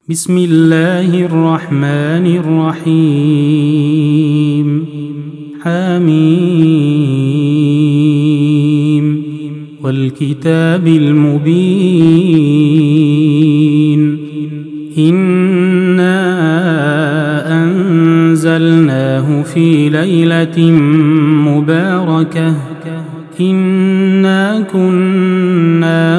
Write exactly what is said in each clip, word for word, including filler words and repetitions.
بسم الله الرحمن الرحيم. حميم والكتاب المبين. إنا أنزلناه في ليلة مباركة إنا كنا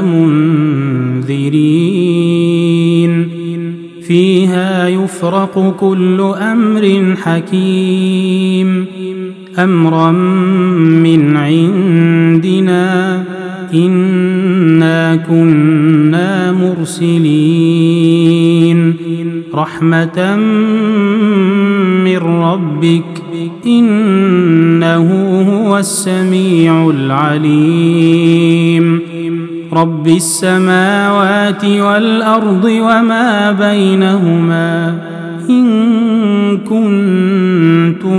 منذرين فيها يفرق كل أمر حكيم أمرا من عندنا إنا كنا مرسلين رحمة من ربك إنه هو السميع العليم رب السماوات والأرض وما بينهما إن كنتم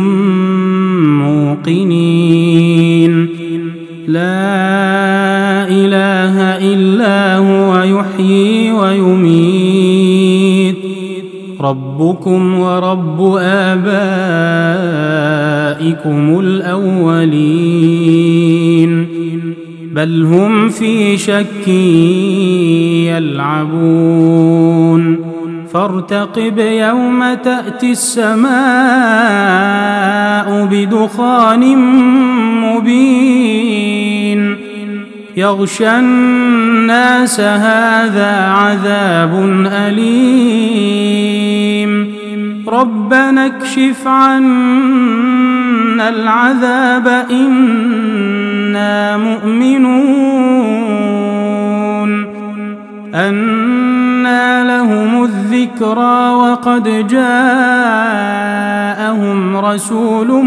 موقنين لا إله إلا هو يحيي ويميت ربكم ورب آبائكم الأولين بل هم في شك يلعبون فارتقب يوم تأتي السماء بدخان مبين يغشى الناس هذا عذاب أليم ربنا اكشف عنا العذاب إنا مؤمنون أنى لهم الذكرى وقد جاءهم رسول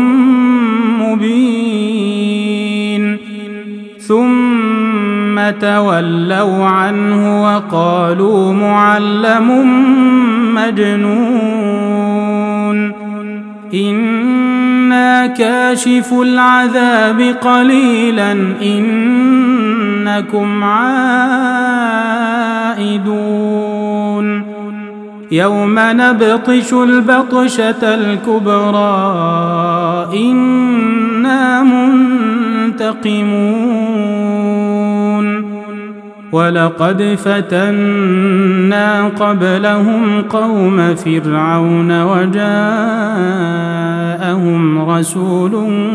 مبين ثم تولوا عنه وقالوا معلم مجنون إنا كاشف العذاب قليلا إنكم عائدون يوم نبطش البطشة الكبرى إنا منتقمون ولقد فتنا قبلهم قوم فرعون وجاءهم رسول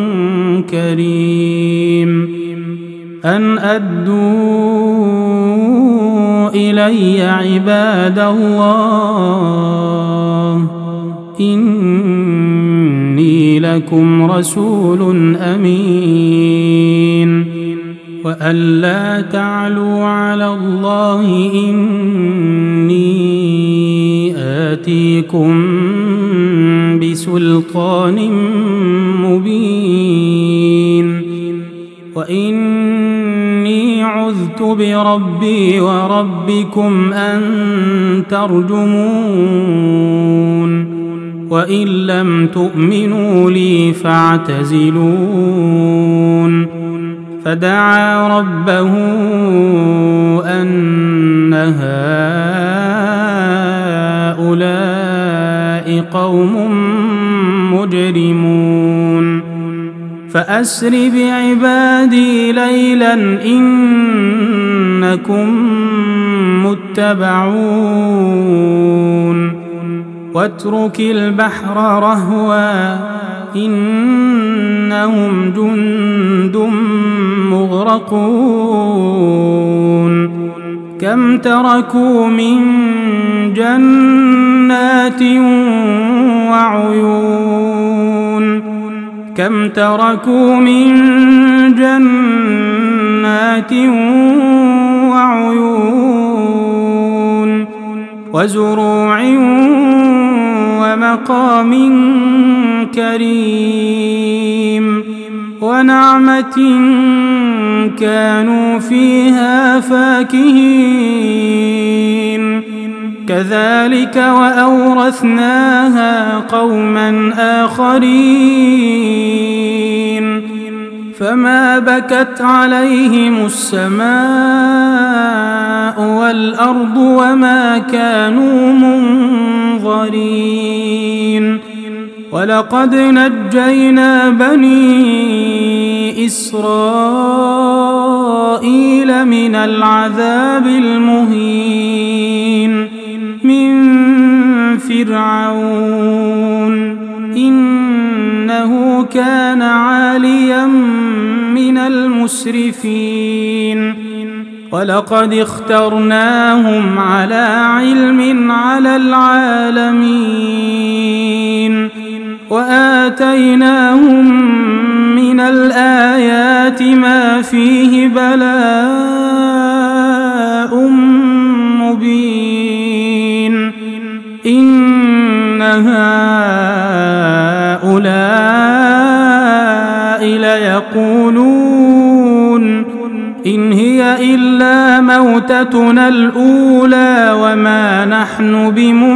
كريم أن أدوا إلي عباد الله إني لكم رسول أمين وأن لا تعلوا على الله إني آتيكم بسلطان مبين وإني عذت بربي وربكم أن ترجمون وإن لم تؤمنوا لي فاعتزلون فدعا ربه أن هؤلاء قوم مجرمون فأسر بعبادي ليلا إنكم متبعون واترك البحر رهوا إنهم جند مغرقون كم تركوا من جنات وعيون كم تركوا من جنات وعيون وزروع ومقام كريم ونعمة كانوا فيها فاكهين كذلك وأورثناها قوما آخرين فما بكت عليهم السماء والأرض وما كانوا منظرين ولقد نجينا بني إسرائيل من العذاب المهين من فرعون إنه كان عاليا من المسرفين ولقد اخترناهم على علم على العالمين وآتيناهم من الآيات ما فيه بلاء مبين إن هؤلاء ليقولون إن هي إلا موتتنا الأولى وما نحن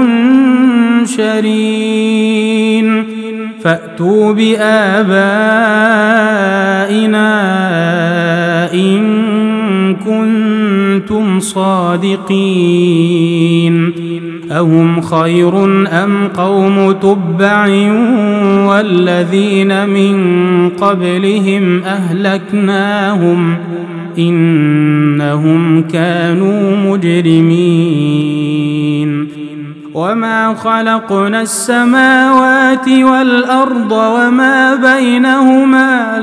بمنشرين فأتوا بآبائنا إن كنتم صادقين أهم خير أم قوم تبع والذين من قبلهم أهلكناهم إنهم كانوا مجرمين وما خلقنا السماوات والأرض وما بينهما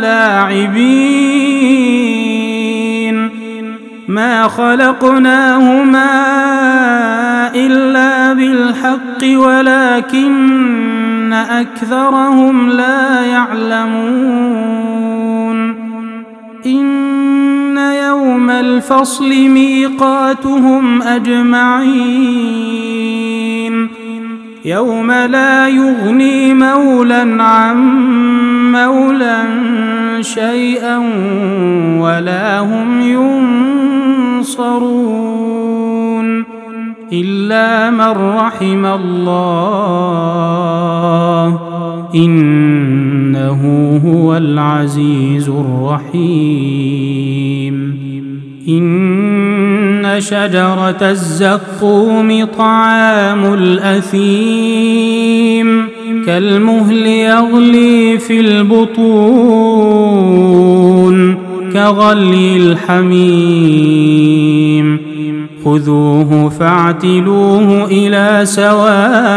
لاعبين ما خلقناهما إلا بالحق ولكن أكثرهم لا يعلمون إن يوم الفصل ميقاتهم أجمعين يوم لا يغني مولى عن مولى شيئا ولا هم ينصرون إلا من رحم الله إنه هو العزيز الرحيم إن شجرة الزقوم طعام الأثيم كالمهل يغلي في البطون كغلي الحميم خذوه فاعتلوه إلى سواء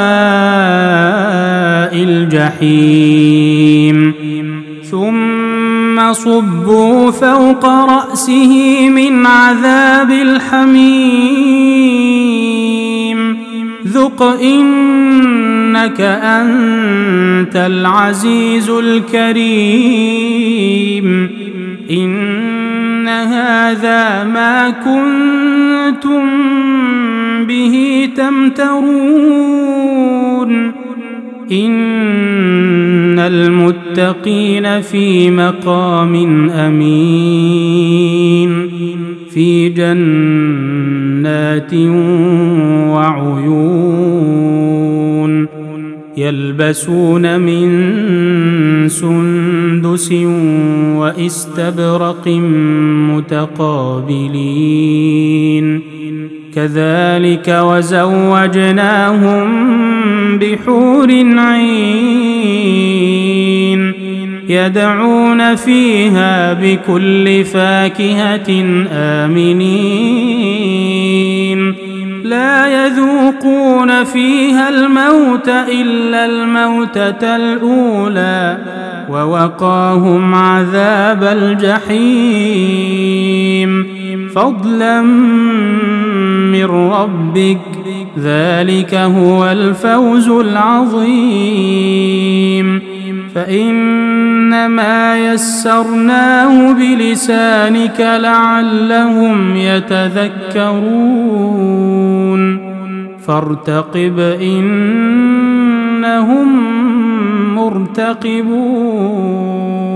الجحيم ثم صبوا فوق رأسه من عذاب الحميم ذق إنك أنت العزيز الكريم إن هذا ما كنتم به تمترون إن المتقين في مقام أمين في جنات وعيون يلبسون من سندس واستبرق متقابلين كذلك وزوجناهم بحور عين يدعون فيها بكل فاكهة آمنين لا يذوقون فيها الموت إلا الموتة الأولى ووقاهم عذاب الجحيم فضلا من ربك ذلك هو الفوز العظيم فإنما يسرناه بلسانك لعلهم يتذكرون فارتقب إنهم مرتقبون.